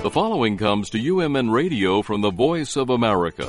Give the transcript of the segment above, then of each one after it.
The following comes to UMN Radio from the Voice of America.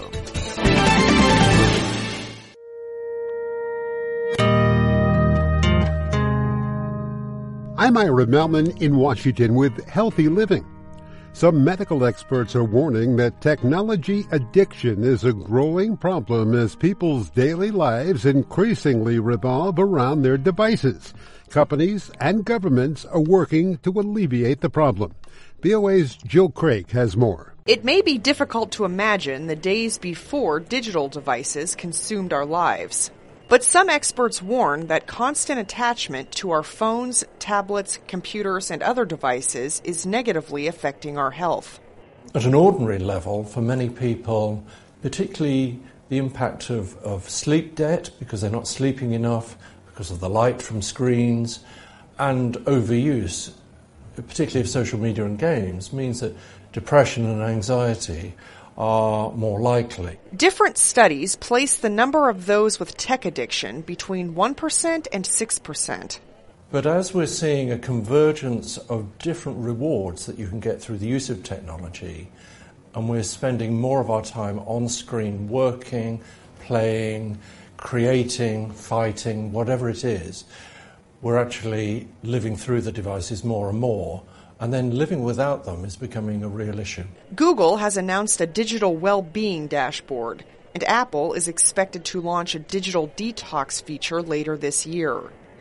I'm Ira Melman in Washington with Healthy Living. Some medical experts are warning that technology addiction is a growing problem as people's daily lives increasingly revolve around their devices. Companies and governments are working to alleviate the problem. VOA's Jill Craig has more. It may be difficult to imagine the days before digital devices consumed our lives. But some experts warn that constant attachment to our phones, tablets, computers, and other devices is negatively affecting our health. At an ordinary level, for many people, particularly the impact of sleep debt, because they're not sleeping enough, because of the light from screens, and overuse, particularly of social media and games, means that depression and anxiety are more likely. Different studies place the number of those with tech addiction between 1% and 6%. But as we're seeing a convergence of different rewards that you can get through the use of technology, and we're spending more of our time on screen working, playing, creating, fighting, whatever it is, we're actually living through the devices more and more. And then living without them is becoming a real issue. Google has announced a digital well-being dashboard, and Apple is expected to launch a digital detox feature later this year.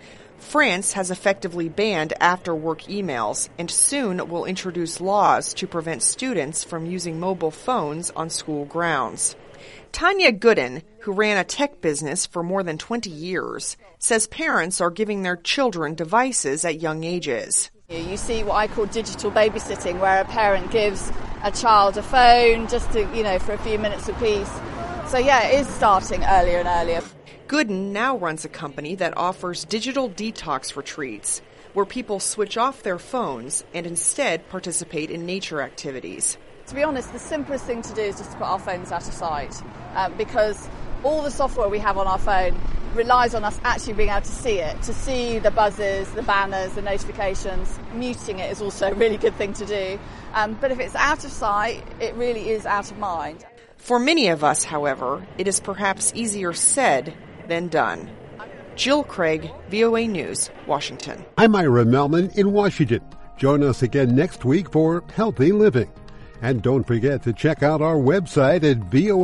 France has effectively banned after-work emails and soon will introduce laws to prevent students from using mobile phones on school grounds. Tanya Gooden, who ran a tech business for more than 20 years, says parents are giving their children devices at young ages. You see what I call digital babysitting, where a parent gives a child a phone just to, for a few minutes apiece. So yeah, it is starting earlier and earlier. Gooden now runs a company that offers digital detox retreats, where people switch off their phones and instead participate in nature activities. To be honest, the simplest thing to do is just to put our phones out of sight, because all the software we have on our phone relies on us actually being able to see it, to see the buzzes, the banners, the notifications. Muting it is also a really good thing to do. But if it's out of sight, it really is out of mind. For many of us, however, it is perhaps easier said than done. Jill Craig, VOA News, Washington. I'm Ira Melman in Washington. Join us again next week for Healthy Living. And don't forget to check out our website at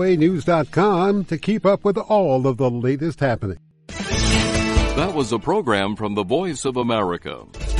voanews.com to keep up with all of the latest happening. That was a program from the Voice of America.